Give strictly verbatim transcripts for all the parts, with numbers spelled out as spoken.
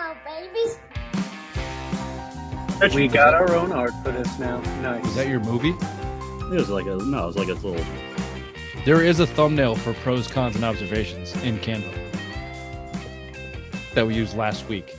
babies. We got our own art for this now. Nice. Is that your movie? It was like a no. It was like a little. There is a thumbnail for pros, cons, and observations in Canva that we used last week.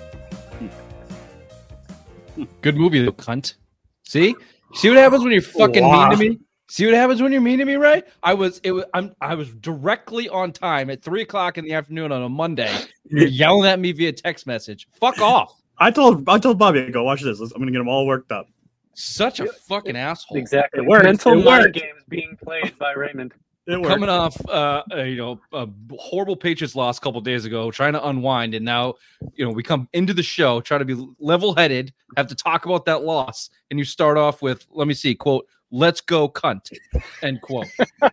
Good movie, though, cunt. See, see what happens when you're fucking Wow. mean to me. See what happens when you're mean to me, right? I was, it was, I'm, I was directly on time at three o'clock in the afternoon on a Monday. You're yelling at me via text message. Fuck off. I told I told Bobby, go watch this. I'm gonna get him all worked up. Such a fucking asshole. Exactly. It works. Mental It mind works. games being played by Raymond. It worked. Coming off, uh, uh, you know, a horrible Patriots loss a couple days ago, trying to unwind, and now, you know, we come into the show, try to be level-headed, have to talk about that loss, and you start off with, let me see, quote, "Let's go, cunt," end quote.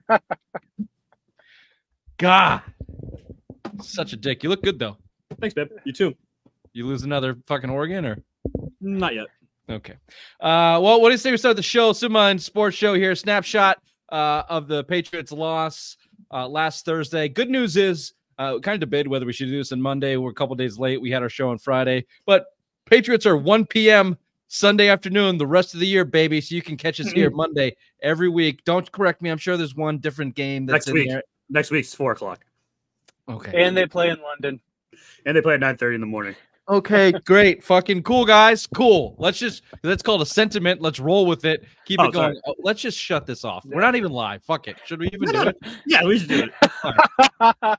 God, such a dick. You look good though. Thanks, babe. You too. You lose another fucking Oregon, or Not yet. okay? Uh, well, what do you say we start the show? Simon Sports Show here. Snapshot uh, of the Patriots' loss uh, last Thursday. Good news is, uh, we kind of debated whether we should do this on Monday. We're a couple days late. We had our show on Friday, but Patriots are one p.m. Sunday afternoon the rest of the year, baby. So you can catch us here Monday every week. Don't correct me. I'm sure there's one different game that's Next in week. there. Next week's four o'clock, Okay. And they play in London. and they play at nine thirty in the morning. Okay, great. Fucking cool, guys. Cool. Let's just, that's called a sentiment. Let's roll with it. Keep Oh, it going. sorry. Oh, let's just shut this off. We're not even live. Fuck it. Should we even No, do no, it? Yeah, we should do it.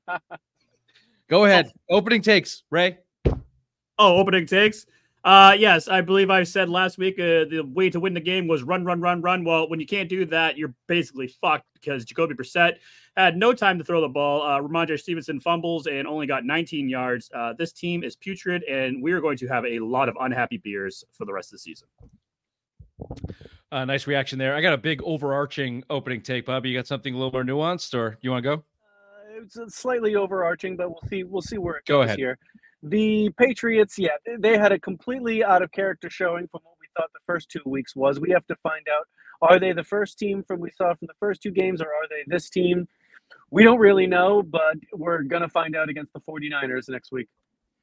Go ahead. Opening takes, Ray. Oh, opening takes. Uh, yes, I believe I said last week uh, the way to win the game was run, run, run, run. Well, when you can't do that, you're basically fucked because Jacoby Brissett had no time to throw the ball. Uh, Ramondre Stevenson fumbles and only got nineteen yards. Uh, this team is putrid, and we are going to have a lot of unhappy beers for the rest of the season. Uh, nice reaction there. I got a big overarching opening take, Bobby. You got something a little more nuanced, or you want to go? Uh, it's slightly overarching, but we'll see. We'll see where it Go goes ahead. here. The Patriots, yeah, they had a completely out of character showing from what we thought the first two weeks was. We have to find out: are they the first team from we saw from the first two games, or are they this team? We don't really know, but we're gonna find out against the 49ers next week.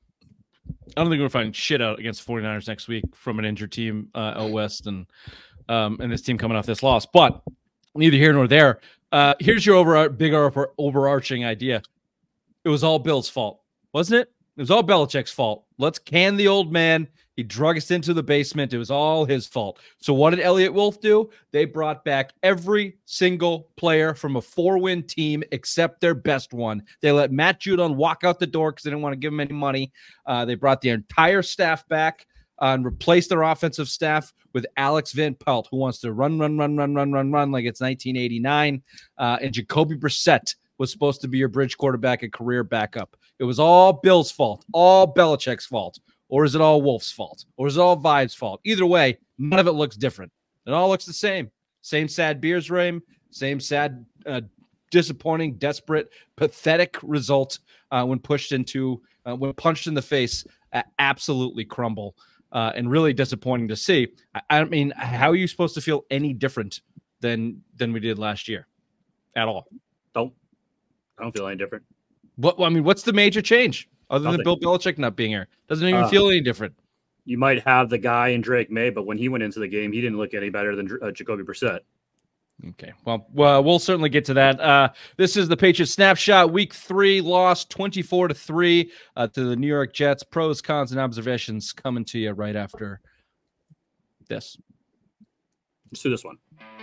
I don't think we're finding shit out against the 49ers next week from an injured team uh, out west and um, and this team coming off this loss. But neither here nor there. Uh, here's your over big over, overarching idea. It was all Bill's fault, wasn't it? It was all Belichick's fault. Let's can the old man. He drug us into the basement. It was all his fault. So what did Elliott Wolf do? They brought back every single player from a four-win team except their best one. They let Matt Judon walk out the door because they didn't want to give him any money. Uh, they brought the entire staff back uh, and replaced their offensive staff with Alex Van Pelt, who wants to run, run, run, run, run, run, run like it's nineteen eighty-nine. Uh, and Jacoby Brissett was supposed to be your bridge quarterback and career backup. It was all Bill's fault, all Belichick's fault. Or is it all Wolf's fault? Or is it all Vibe's fault? Either way, none of it looks different. It all looks the same. Same sad beers, Rame. Same sad, uh, disappointing, desperate, pathetic result uh, when pushed into, uh, when punched in the face, uh, absolutely crumble. Uh, and really disappointing to see. I, I mean, how are you supposed to feel any different than than we did last year at all? Don't. I don't feel any different. What I mean, what's the major change other Nothing. than Bill Belichick not being here? Doesn't even Uh, feel any different. You might have the guy in Drake May, but when he went into the game, he didn't look any better than uh, Jacoby Brissett. Okay, well, well, we'll certainly get to that. Uh, this is the Patriots snapshot. Week three loss, twenty-four to three uh, to the New York Jets. Pros, cons, and observations coming to you right after this. Let's do this one.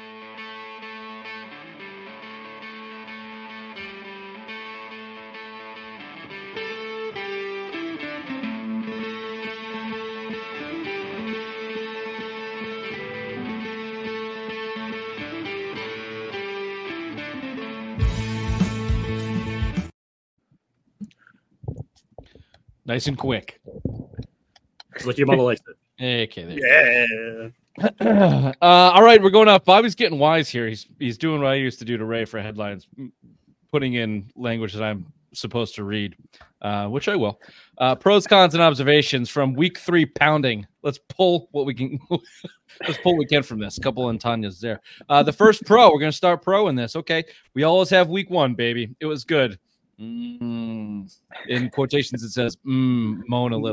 Nice and quick. It's like your mother likes it. Okay, there. Yeah. uh, all right, we're going off. Bobby's getting wise here. He's he's doing what I used to do to Ray for headlines, putting in language that I'm supposed to read, uh, which I will. Uh, pros, cons, and observations from week three pounding. Let's pull what we can. Let's pull what we can from this. A couple of Tanya's there. Uh, the first pro. We're going to start pro in this. Okay, we always have week one, baby. It was good. Mm. In quotations, it says mm, moan a little.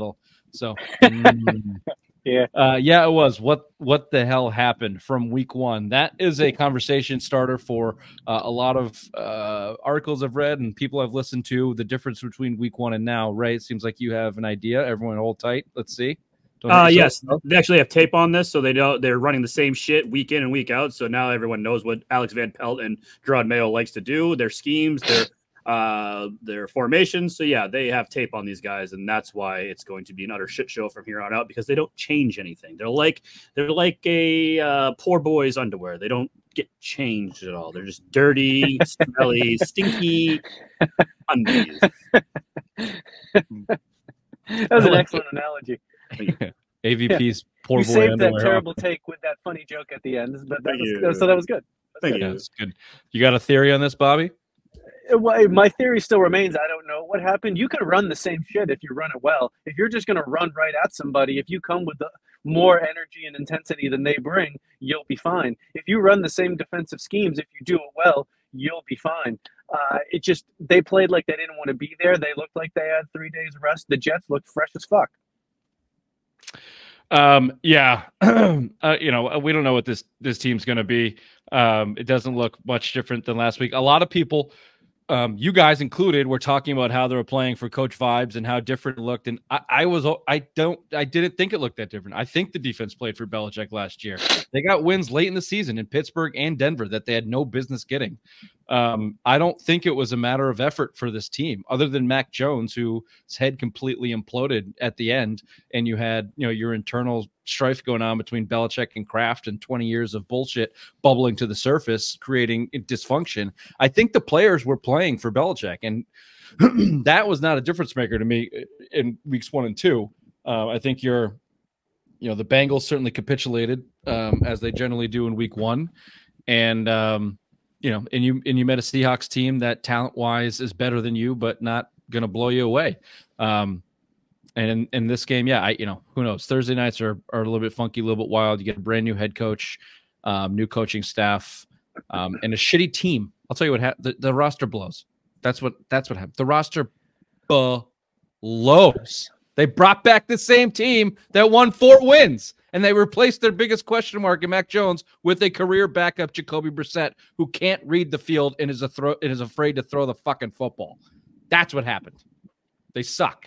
So, mm, yeah, uh, yeah, it was. What what the hell happened from week one? That is a conversation starter for uh, a lot of uh, articles I've read and people I've listened to. The difference between week one and now, Ray. It seems like you have an idea. Everyone, hold tight. Let's see. Don't Uh, hurt yes, yourself. they actually have tape on this, so they know they're running the same shit week in and week out. So now everyone knows what Alex Van Pelt and Gerard Mayo likes to do, their schemes, their uh, their formations. So yeah, they have tape on these guys, and that's why it's going to be an utter shit show from here on out because they don't change anything. They're like they're like a uh, poor boy's underwear. They don't get changed at all. They're just dirty, smelly, stinky undies. that was an excellent analogy. A V P's yeah. poor you boy saved underwear. that terrible take with that funny joke at the end, but that Thank was, you. so that was good. That's Thank good. you. Yeah, it's good. You got a theory on this, Bobby? Well, my theory still remains. I don't know what happened. You can run the same shit if you run it well. If you're just going to run right at somebody, if you come with the more energy and intensity than they bring, you'll be fine. If you run the same defensive schemes, if you do it well, you'll be fine. Uh, it just they played like they didn't want to be there. They looked like they had three days rest. The Jets looked fresh as fuck. Um, yeah, uh, you know, we don't know what this this team's going to be. Um, it doesn't look much different than last week. A lot of people, um, you guys included, were talking about how they were playing for coach vibes and how different it looked. And I, I was, I don't, I didn't think it looked that different. I think the defense played for Belichick last year. They got wins late in the season in Pittsburgh and Denver that they had no business getting. Um, I don't think it was a matter of effort for this team, other than Mac Jones, whose head completely imploded at the end, and you had, you know, your internal strife going on between Belichick and Kraft and twenty years of bullshit bubbling to the surface, creating dysfunction. I think the players were playing for Belichick, and that was not a difference maker to me in weeks one and two. Uh, I think you're, you know, the Bengals certainly capitulated um, as they generally do in week one, and um, you know, and you and you met a Seahawks team that talent wise is better than you, but not going to blow you away. Um, and in, in this game, yeah, I you know, who knows? Thursday nights are are a little bit funky, a little bit wild. You get a brand new head coach, um, new coaching staff, um, and a shitty team. I'll tell you what happened. The, the roster blows. That's what that's what happened. The roster blows. They brought back the same team that won four wins, and they replaced their biggest question mark in Mac Jones with a career backup, Jacoby Brissett, who can't read the field and is a throw and is afraid to throw the fucking football. That's what happened. They suck.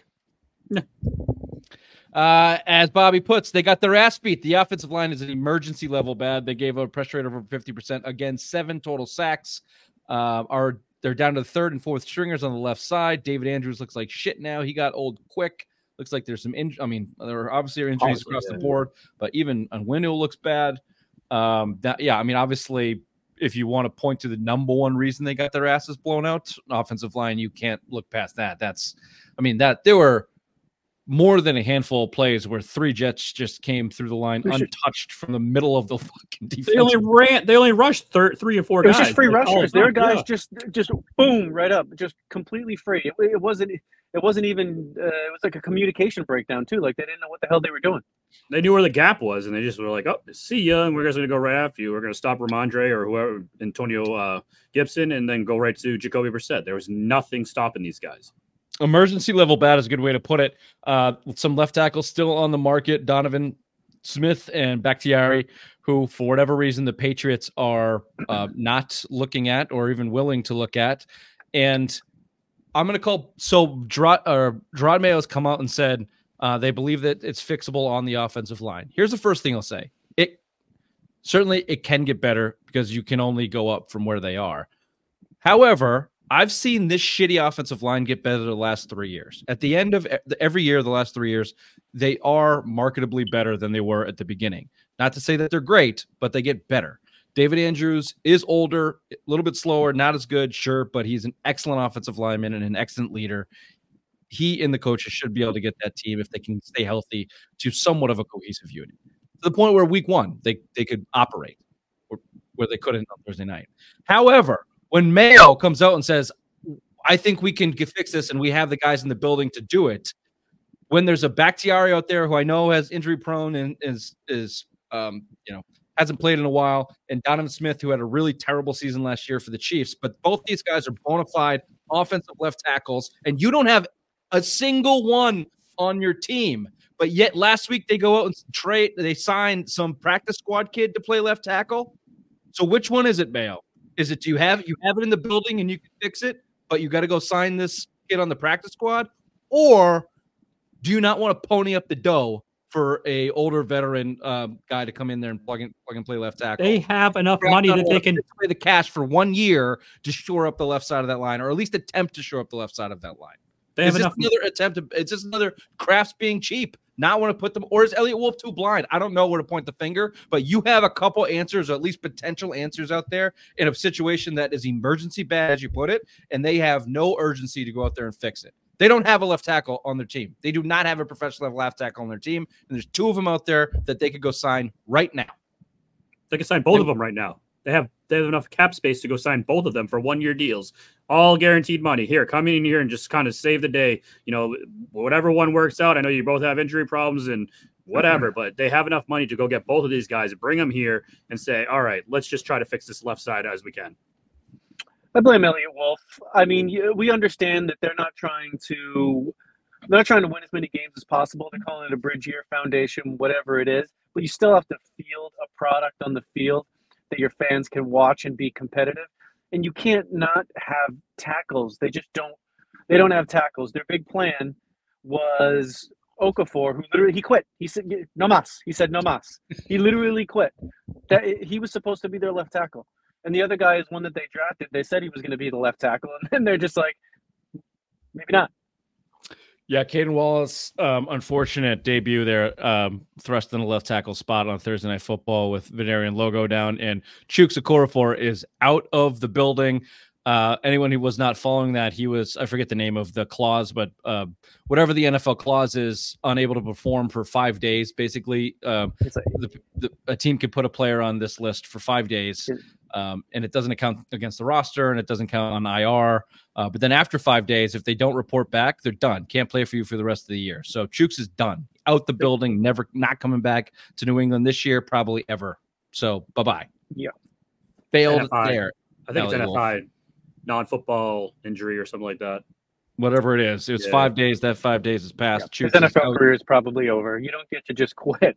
uh, as Bobby puts, they got their ass beat. The offensive line is an emergency level bad. They gave a pressure rate of over fifty percent. Again, seven total sacks. Uh, are they're down to the third and fourth stringers on the left side. David Andrews looks like shit now. He got old quick. Looks like there's some injuries. I mean, there are obviously injuries Obviously, across yeah. the board, but even on Wendell looks bad. Um, that yeah, I mean, obviously, if you want to point to the number one reason they got their asses blown out, offensive line, you can't look past that. That's, I mean, that there were more than a handful of plays where three Jets just came through the line untouched from the middle of the fucking defense. They only ran. They only rushed thir- three or four It was guys. just free Like, all rushers. the There were time. guys Yeah. just just boom right up, just completely free. It, it wasn't it wasn't even uh, it was like a communication breakdown too. Like they didn't know what the hell they were doing. They knew where the gap was, and they just were like, "Oh, see ya," and we're just going to go right after you. We're going to stop Ramondre or whoever, Antonio uh, Gibson, and then go right to Jacoby Brissett. There was nothing stopping these guys. Emergency level bad is a good way to put it. Uh, some left tackles still on the market. Donovan Smith and Bakhtiari, who for whatever reason the Patriots are uh, not looking at or even willing to look at. And I'm going to call so Gerard, or Gerard Mayo has come out and said uh, they believe that it's fixable on the offensive line. Here's the first thing I'll say: it certainly it can get better because you can only go up from where they are. However, I've seen this shitty offensive line get better the last three years. At the end of every year, the last three years, they are marketably better than they were at the beginning. Not to say that they're great, but they get better. David Andrews is older, a little bit slower, not as good, sure, but he's an excellent offensive lineman and an excellent leader. He and the coaches should be able to get that team, if they can stay healthy, to somewhat of a cohesive unit. To the point where week one, they, they could operate, or where they couldn't on Thursday night. However, when Mayo comes out and says, I think we can get, fix this and we have the guys in the building to do it, when there's a Bakhtiari out there who I know has injury prone and is, is um, you know, hasn't played in a while, and Donovan Smith, who had a really terrible season last year for the Chiefs, but both these guys are bona fide offensive left tackles, and you don't have a single one on your team But yet last week they go out and trade. They signed some practice squad kid to play left tackle. So which one is it, Mayo? Is it do you have you have it in the building and you can fix it, but you got to go sign this kid on the practice squad, or do you not want to pony up the dough for a older veteran um, guy to come in there and plug and plug and play left tackle? They have enough money that they can play the cash for one year to shore up the left side of that line, or at least attempt to shore up the left side of that line. They have is this enough. Another attempt to, it's just another Crafts being cheap, not want to put them, or is Elliott Wolf too blind? I don't know where to point the finger, but you have a couple answers, or at least potential answers out there in a situation that is emergency bad, as you put it, and they have no urgency to go out there and fix it. They don't have a left tackle on their team. They do not have a professional left tackle on their team, and there's two of them out there that they could go sign right now. They can sign both of them right now. They have they have enough cap space to go sign both of them for one-year deals, all guaranteed money. Here, come in here and just kind of save the day. You know, whatever one works out. I know you both have injury problems and whatever, but they have enough money to go get both of these guys and bring them here and say, all right, let's just try to fix this left side as we can. I blame Elliott Wolf. I mean, you- we understand that they're not trying to they're not trying to win as many games as possible. They're calling it a bridge year, foundation, whatever it is. But you still have to field a product on the field that your fans can watch and be competitive. And you can't not have tackles. They just don't. They don't have tackles. Their big plan was Okafor, who literally he quit. He said no mas. He said no mas. He literally quit. That he was supposed to be their left tackle. And the other guy is one that they drafted. They said he was going to be the left tackle, and then they're just like, maybe not. Yeah, Caden Wallace, um, unfortunate debut there, um, thrust in the left tackle spot on Thursday Night Football with Venerian logo down, and Chuks Okorafor is out of the building. Uh, anyone who was not following that, he was, I forget the name of the clause, but uh, whatever the N F L clause is, unable to perform for five days. Basically, uh, It's like, the, the, a team could put a player on this list for five days, um, and it doesn't account against the roster, and it doesn't count on I R. Uh, but then after five days, if they don't report back, they're done. Can't play for you for the rest of the year. So Chuks is done, out the building, never, not coming back to New England this year, probably ever. So bye bye. Yeah, failed N F I. there. I think it's Elliott N F Wolf. I, non-football injury or something like that. Whatever it is, it was Yeah. five days. That five days has passed. his Chuks N F is L out. career is probably over. You don't get to just quit.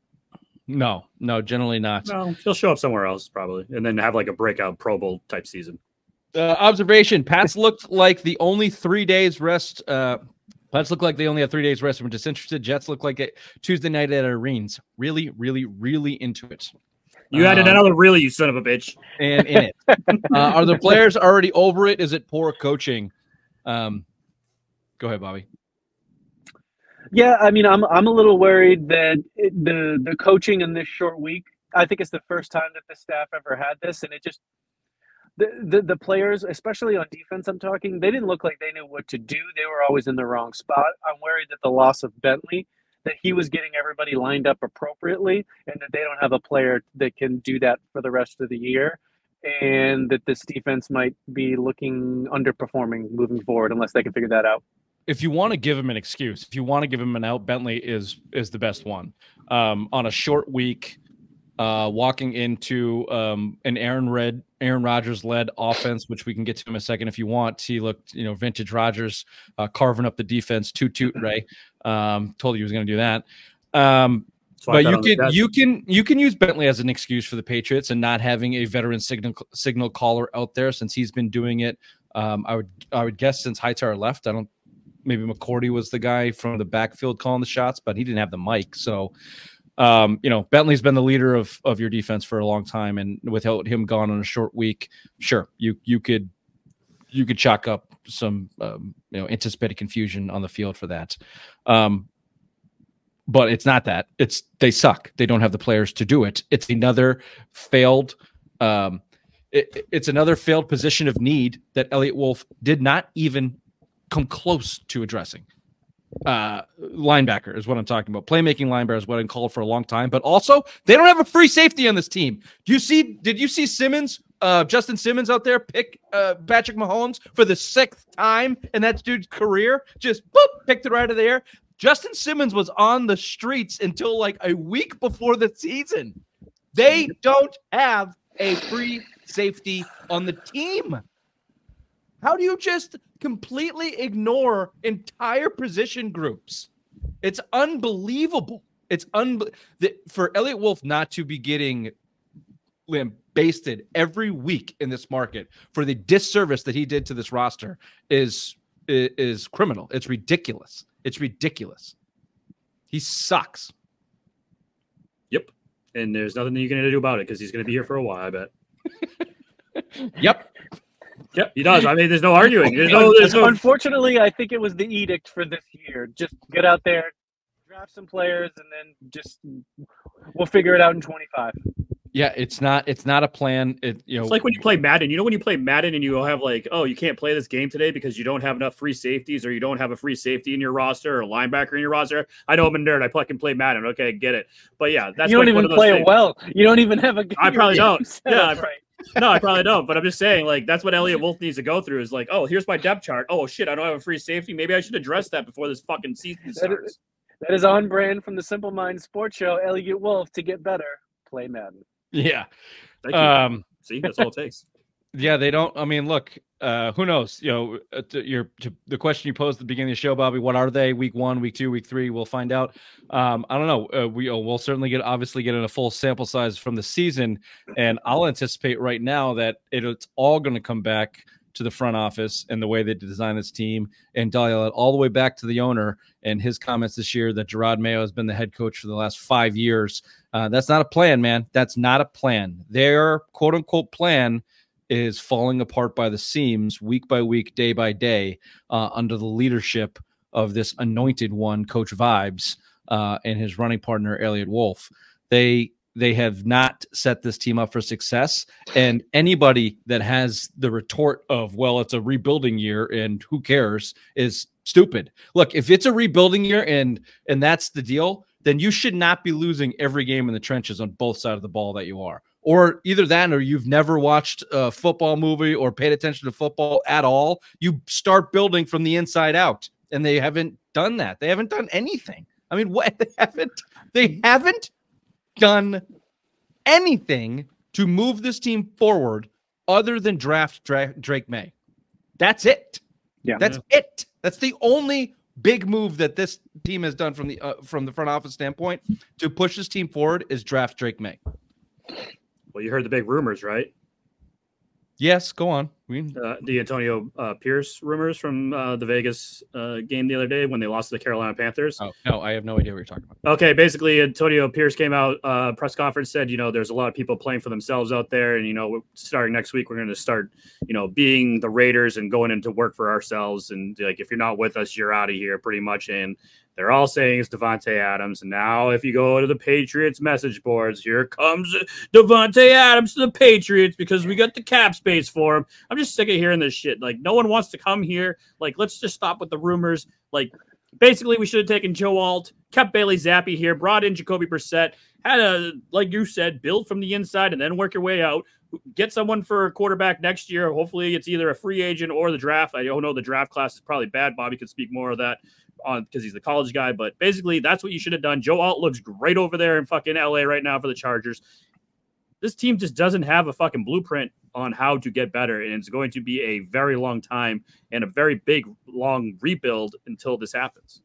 No, no, generally not. No, he'll show up somewhere else probably, and then have like a breakout Pro Bowl type season. Uh, observation: Pats looked like the only three days rest. Uh, Pats look like they only have three days rest. We're disinterested. Jets look like it Tuesday night at Arenas. Really, really, really into it. You added Um, another really, you son of a bitch. and in it. Uh, are the players already over it? Is it poor coaching? Um, go ahead, Bobby. Yeah, I mean, I'm I'm a little worried that it, the the coaching in this short week. I think it's the first time that the staff ever had this, and it just the, the the players, especially on defense, I'm talking, they didn't look like they knew what to do. They were always in the wrong spot. I'm worried that the loss of Bentley, that he was getting everybody lined up appropriately, and that they don't have a player that can do that for the rest of the year, and that this defense might be looking underperforming moving forward unless they can figure that out. If you want to give him an excuse, if you want to give him an out, Bentley is is the best one. Um, on a short week, uh, walking into um, an Aaron Red, Aaron Rodgers led offense, which we can get to in a second if you want. He looked, you know, vintage Rodgers, uh, carving up the defense. Toot toot, Ray. Um, told you he was going to do that. Um, So I but bet you on the can Jets. you can you can use Bentley as an excuse for the Patriots and not having a veteran signal signal caller out there since he's been doing it. Um, I would I would guess since Hightower left. I don't. Maybe McCourty was the guy from the backfield calling the shots, but he didn't have the mic. So, um, you know, Bentley's been the leader of of your defense for a long time, and without him gone on a short week, sure, you you could you could chalk up some um, you know anticipated confusion on the field for that. Um, but it's not that. It's they suck. They don't have the players to do it. It's another failed. Um, it, it's another failed position of need that Elliott Wolf did not even come close to addressing. Uh, linebacker is what I'm talking about. Playmaking linebacker is what I'm called for a long time, but also they don't have a free safety on this team. Do you see, did you see Simmons, uh, Justin Simmons out there pick uh, Patrick Mahomes for the sixth time in that dude's career? Just boop, picked it right out of the air. Justin Simmons was on the streets until like a week before the season. They don't have a free safety on the team. How do you just completely ignore entire position groups? It's unbelievable. It's un for Elliott Wolf not to be getting lambasted every week in this market for the disservice that he did to this roster is is, is criminal. It's ridiculous. It's ridiculous. He sucks. Yep. And there's nothing that you can do about it because he's going to be here for a while, I bet. Yep. Yep, he does. I mean, there's no arguing. There's no, there's no... Unfortunately, I think it was the edict for this year. Just get out there, draft some players, and then just we'll figure it out in twenty-five. Yeah, it's not it's not a plan. It you know, it's like when you play Madden. You know when you play Madden and you have like, oh, you can't play this game today because you don't have enough free safeties or you don't have a free safety in your roster or a linebacker in your roster. I know I'm a nerd. I play, can play Madden. Okay, get it. But yeah, that's you don't like even one of those play things. it well. You don't even have a. I probably don't. Yeah, I, right. No, I probably don't. But I'm just saying, like, that's what Elliott Wolf needs to go through. Is like, oh, here's my depth chart. Oh shit, I don't have a free safety. Maybe I should address that before this fucking season starts. That is, that is on brand from the Simple Minds Sports Show. Elliott Wolf, to get better, play Madden. Yeah. Thank you. Um, See, that's all it takes. Yeah, they don't. I mean, look, uh, who knows? You know, uh, to your to the question you posed at the beginning of the show, Bobby. What are they? Week one, week two, week three. We'll find out. Um, I don't know. Uh, we uh, we'll certainly get obviously get in a full sample size from the season, and I'll anticipate right now that it, it's all going to come back to the front office and the way they design this team, and dial it all the way back to the owner and his comments this year that Gerard Mayo has been the head coach for the last five years. Uh, that's not a plan, man. That's not a plan. Their quote unquote plan is falling apart by the seams week by week, day by day, uh, under the leadership of this anointed one, Coach Vibes, uh, and his running partner, Elliott Wolf. They they have not set this team up for success. And anybody that has the retort of, well, it's a rebuilding year and who cares, is stupid. Look, if it's a rebuilding year and and that's the deal, then you should not be losing every game in the trenches on both sides of the ball that you are. Or either that or you've never watched a football movie or paid attention to football at all. You start building from the inside out, and they haven't done that. They haven't done anything. I mean, what they haven't they haven't done anything to move this team forward other than draft Dra- Drake May. That's it. Yeah, that's yeah. it. That's the only big move that this team has done from the uh, from the front office standpoint to push this team forward is draft Drake May. Well, you heard the big rumors, right? Yes, go on. We... Uh, the Antonio uh, Pierce rumors from uh, the Vegas uh, game the other day when they lost to the Carolina Panthers. Oh, no, I have no idea what you're talking about. Okay, basically, Antonio Pierce came out, uh, press conference, said, you know, there's a lot of people playing for themselves out there. And, you know, starting next week, we're going to start, you know, being the Raiders and going into work for ourselves. And, like, if you're not with us, you're out of here pretty much. And they're all saying it's Davante Adams. And now if you go to the Patriots message boards, here comes Davante Adams to the Patriots because we got the cap space for him. I'm just sick of hearing this shit. Like, no one wants to come here. Like, let's just stop with the rumors. Like, basically, we should have taken Joe Alt, kept Bailey Zappi here, brought in Jacoby Brissett, had a, like you said, build from the inside and then work your way out. Get someone for a quarterback next year. Hopefully, it's either a free agent or the draft. I don't know. The draft class is probably bad. Bobby could speak more of that on because he's the college guy. But basically, that's what you should have done. Joe Alt looks great over there in fucking L A right now for the Chargers. This team just doesn't have a fucking blueprint on how to get better. And it's going to be a very long time and a very big, long rebuild until this happens.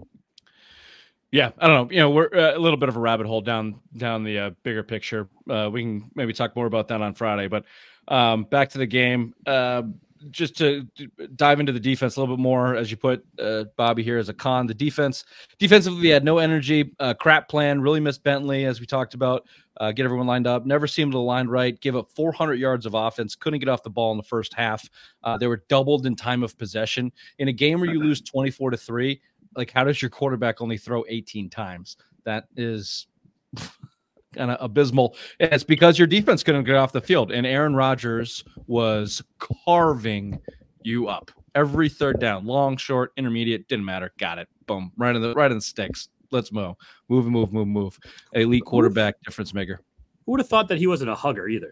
Yeah, I don't know. You know, we're uh, a little bit of a rabbit hole down down the uh, bigger picture. Uh, we can maybe talk more about that on Friday. But um, back to the game, uh, just to dive into the defense a little bit more, as you put uh, Bobby here as a con. The defense, defensively, had no energy, uh, crap plan, really missed Bentley, as we talked about. Uh, get everyone lined up, never seemed to line right, gave up four hundred yards of offense, couldn't get off the ball in the first half. Uh, they were doubled in time of possession. In a game where you lose twenty-four to three, like, how does your quarterback only throw eighteen times? That is kind of abysmal. And it's because your defense couldn't get off the field. And Aaron Rodgers was carving you up. Every third down, long, short, intermediate, didn't matter. Got it. Boom. Right in the right in the sticks. Let's move. Move, move, move, move. Elite quarterback, difference maker. Who would have thought that he wasn't a hugger either?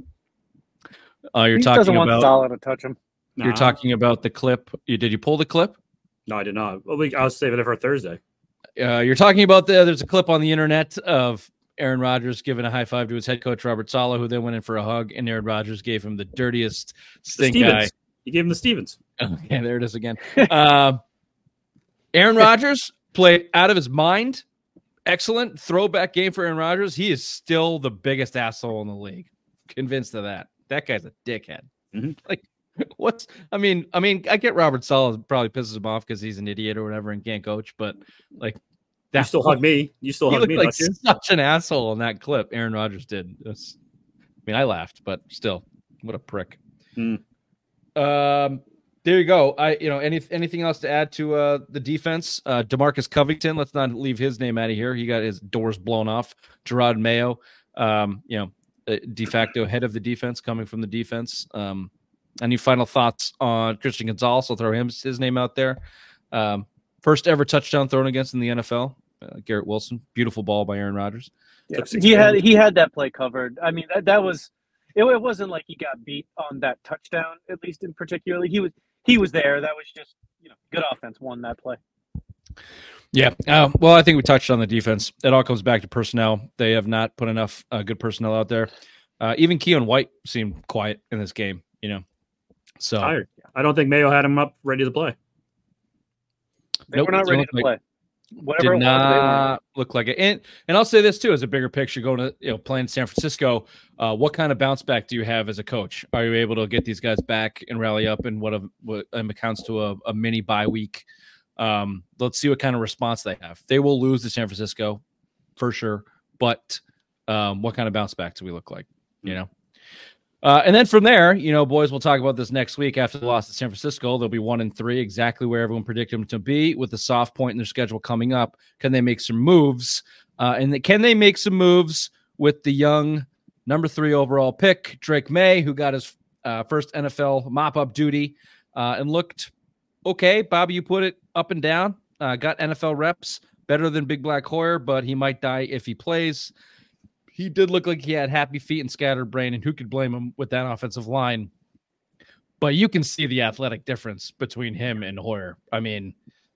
Uh, you're he talking doesn't about want Salah to touch him. You're Nah. talking about the clip. You, did you pull the clip? No, I did not. Well, we, I was saving it for Thursday. Uh, you're talking about the, there's a clip on the internet of Aaron Rodgers giving a high five to his head coach, Robert Saleh, who then went in for a hug, and Aaron Rodgers gave him the dirtiest stink Stevens. eye. You gave him the Stevens. Okay, there it is again. uh, Aaron Rodgers played out of his mind. Excellent throwback game for Aaron Rodgers. He is still the biggest asshole in the league. Convinced of that. That guy's a dickhead. Mm-hmm. Like, what's? I mean, I mean, I get Robert Saleh probably pisses him off because he's an idiot or whatever and can't coach, but like, you still hug me. You still he hug looked me. Like Don't you? such an asshole in that clip. Aaron Rodgers did. It's, I mean, I laughed, but still, what a prick. Mm. Um. There you go. I, you know, any anything else to add to uh, the defense? Uh, DeMarcus Covington. Let's not leave his name out of here. He got his doors blown off. Gerard Mayo, um, you know, de facto head of the defense, coming from the defense. Um, any final thoughts on Christian Gonzalez? I'll throw him his name out there. Um, first ever touchdown thrown against in the N F L. Uh, Garrett Wilson. Beautiful ball by Aaron Rodgers. Yeah, he had he had that play covered. I mean, that, that was it, it. wasn't like he got beat on that touchdown. At least in particularly, he was. He was there. That was just, you know, good offense won that play. Yeah. Uh, well, I think we touched on the defense. It all comes back to personnel. They have not put enough uh, good personnel out there. Uh, even Keon White seemed quiet in this game, you know. So tired. I don't think Mayo had him up ready to play. They nope, were not ready to like, play. Whatever did it was, not look like it. And and I'll say this too, as a bigger picture, going to you know playing San Francisco, uh, what kind of bounce back do you have as a coach? Are you able to get these guys back and rally up in what, a, what amounts to a, a mini bye week? Um, let's see what kind of response they have. They will lose to San Francisco for sure, but um, what kind of bounce back do we look like? You know. Uh, and then from there, you know, boys, we'll talk about this next week after the loss to San Francisco. They'll be one and three, exactly where everyone predicted them to be, with the soft point in their schedule coming up. Can they make some moves? Uh, and the, can they make some moves with the young number three overall pick, Drake May, who got his uh, first N F L mop-up duty uh, and looked okay. Bobby, you put it up and down. Uh, got N F L reps, better than Big Black Hoyer, but he might die if he plays. He did look like he had happy feet and scattered brain, and who could blame him with that offensive line? But you can see the athletic difference between him and Hoyer. I mean,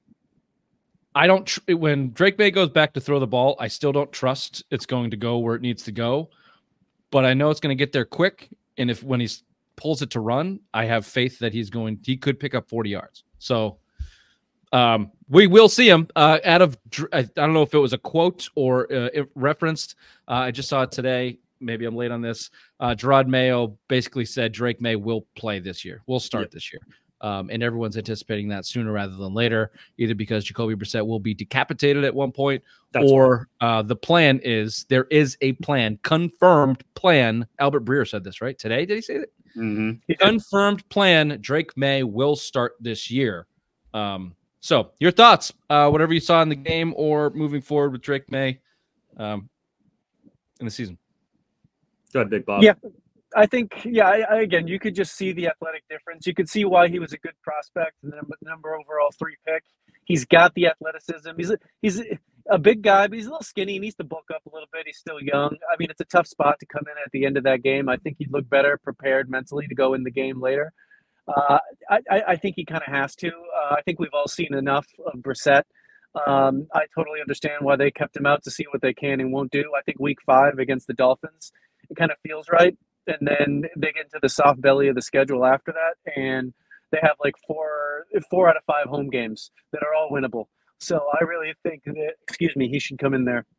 I don't tr- when Drake May goes back to throw the ball, I still don't trust it's going to go where it needs to go. But I know it's going to get there quick, and if when he pulls it to run, I have faith that he's going. He could pick up forty yards. So. Um, we will see him uh, out of, I don't know if it was a quote or uh, it referenced. Uh, I just saw it today. Maybe I'm late on this. Uh, Gerard Mayo basically said Drake May will play this year. We'll start yep. this year. Um, and everyone's anticipating that sooner rather than later, either because Jacoby Brissett will be decapitated at one point, That's or uh, the plan is there is a plan, confirmed plan. Albert Breer said this, right? Today, did he say that? Mm-hmm. Confirmed plan. Drake May will start this year. Um, So, your thoughts, uh, whatever you saw in the game or moving forward with Drake May um, in the season. Go ahead, Big Bob. Yeah, I think, yeah, I, I, again, you could just see the athletic difference. You could see why he was a good prospect and the number, number overall three pick. He's got the athleticism. He's a, he's a big guy, but he's a little skinny. He needs to bulk up a little bit. He's still young. I mean, it's a tough spot to come in at the end of that game. I think he'd look better prepared mentally to go in the game later. Uh, I, I think he kind of has to. Uh, I think we've all seen enough of Brissett. Um, I totally understand why they kept him out to see what they can and won't do. I think week five against the Dolphins, it kind of feels right. And then they get into the soft belly of the schedule after that, and they have like four, four out of five home games that are all winnable. So I really think that, excuse me, he should come in there.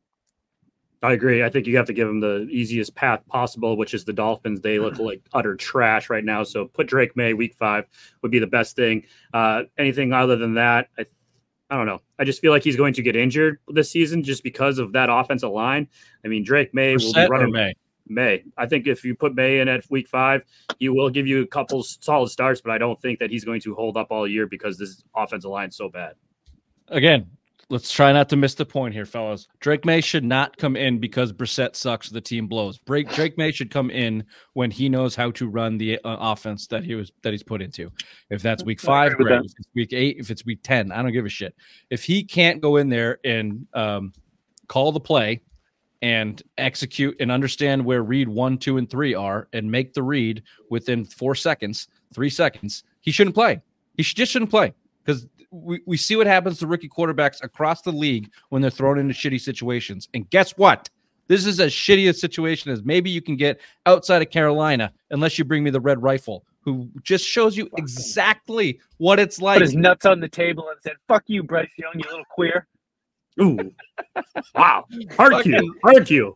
I agree. I think you have to give him the easiest path possible, which is the Dolphins. They look like utter trash right now. So put Drake May week five would be the best thing. Uh, anything other than that, I, I don't know. I just feel like he's going to get injured this season just because of that offensive line. I mean, Drake May will be running May. May. I think if you put May in at week five, he will give you a couple solid starts, but I don't think that he's going to hold up all year because this offensive line is so bad. Again, let's try not to miss the point here, fellas. Drake May should not come in because Brissett sucks, the team blows. Drake, Drake May should come in when he knows how to run the uh, offense that he was that he's put into. If that's week five, great. If it's week eight, if it's week ten, I don't give a shit. If he can't go in there and um, call the play and execute and understand where read one, two, and three are and make the read within four seconds, three seconds, he shouldn't play. He should, just shouldn't play because we, we see what happens to rookie quarterbacks across the league when they're thrown into shitty situations. And guess what? This is as shitty a situation as maybe you can get outside of Carolina, unless you bring me the Red Rifle, who just shows you exactly what it's like. Put his nuts on the table and said, "Fuck you, Bryce Young, you little queer." Ooh, wow, hard Q, hard Q.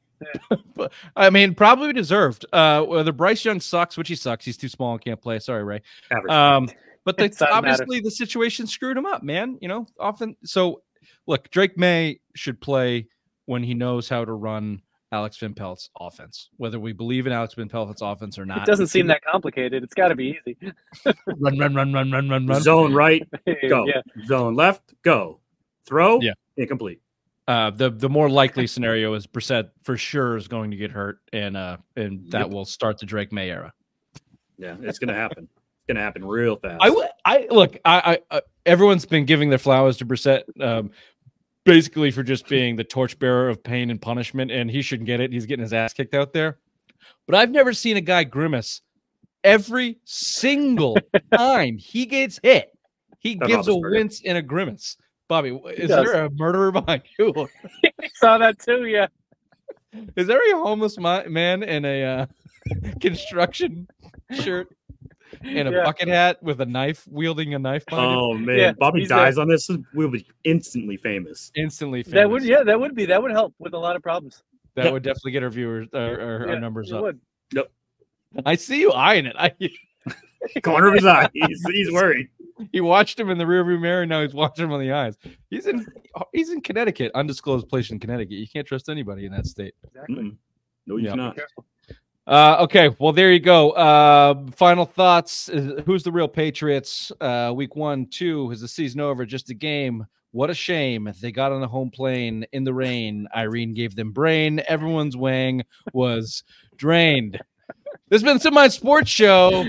I mean, probably deserved. Uh, whether Bryce Young sucks, which he sucks, he's too small and can't play. Sorry, Ray. Average. Um, but the, It's not obviously matter. the situation screwed him up, man. You know, often. So, look, Drake May should play when he knows how to run Alex Van Pelt's offense. Whether we believe in Alex Van Pelt's offense or not, It doesn't seem that complicated. It's got to be easy. run, run, run, run, run, run, run. Zone right, go. Yeah. Zone left, go. Throw, Yeah. incomplete. Uh, the the more likely scenario is Brissett for sure is going to get hurt, and uh, and that Yep. will start the Drake May era. Yeah, it's gonna happen. It's gonna happen real fast. I, w- I look. I, I uh, everyone's been giving their flowers to Brissett, um, basically for just being the torchbearer of pain and punishment, and he shouldn't get it. He's getting his ass kicked out there. But I've never seen a guy grimace every single time he gets hit. He That gives a Roethlisberger. wince and a grimace. Bobby, is does. there a murderer behind you? Saw that too. Yeah. Is there a homeless mi- man in a uh, construction shirt and a Yeah. bucket hat with a knife, wielding a knife behind him? Oh man, Yeah, Bobby he's dies on this, we'll be instantly famous. Instantly famous. That would. Yeah. That would be. That would help with a lot of problems. That Yep. would definitely get our viewers, uh, our, Yeah, our numbers it up. would. I see you eyeing it. I, Corner of his eye, he's, he's worried. he watched him in the rearview mirror. Now he's watching him on the eyes. He's in. He's in Connecticut, undisclosed place in Connecticut. You can't trust anybody in that state. Exactly. Mm-mm. No, he's Yeah. not. Careful. Uh, okay, well there you go. Uh, final thoughts. Uh, Who's the real Patriots? Uh, week one, two. Is the season over? Just a game. What a shame. They got on a home plane in the rain. Irene gave them brain. Everyone's wang was drained. This has been Some Mind Sports Show.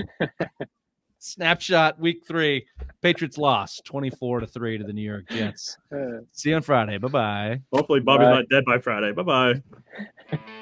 Snapshot week three. Patriots lost twenty-four to three to the New York Jets. Uh, See you on Friday. Bye bye. Hopefully, Bobby's Bye. not dead by Friday. Bye bye.